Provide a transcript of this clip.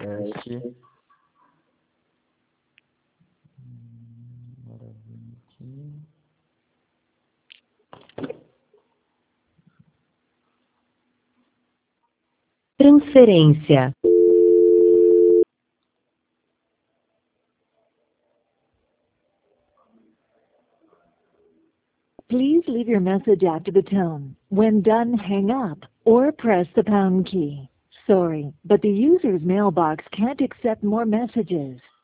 teste. Bora ver aqui. Transferência. Please leave your message after the tone. When done, hang up or press the pound key. Sorry, but the user's mailbox can't accept more messages.